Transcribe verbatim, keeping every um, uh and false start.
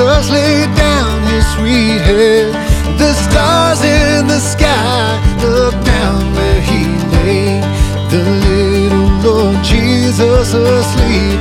Jesus laid down his sweet head. The stars in the sky look down where he lay. The little Lord Jesus asleep